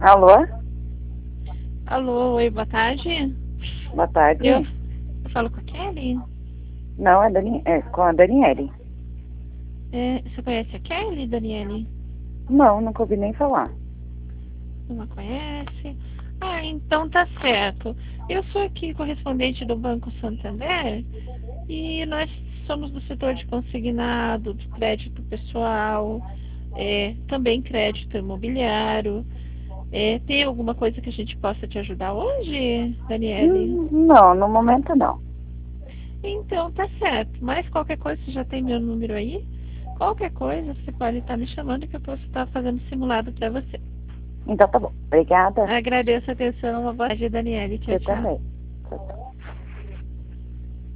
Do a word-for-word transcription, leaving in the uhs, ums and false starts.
Alô? Alô, oi, boa tarde. Boa tarde. Eu falo com a Kelly? Não, é, Dani... é com a Daniele. É, você conhece a Kelly, Daniele? Não, nunca ouvi nem falar. Não a conhece? Ah, então tá certo. Eu sou aqui correspondente do Banco Santander e nós somos do setor de consignado, de crédito pessoal, é, também crédito imobiliário. É, tem alguma coisa que a gente possa te ajudar hoje, Daniele? Hum, não, no momento não. Então tá certo. Mas qualquer coisa, você já tem meu número aí? Qualquer coisa, você pode estar me chamando que eu posso estar fazendo simulado para você. Então tá bom. Obrigada. Agradeço a atenção. Uma boa tarde, Daniele. Tchau, Você tchau. também. Tchau, tchau.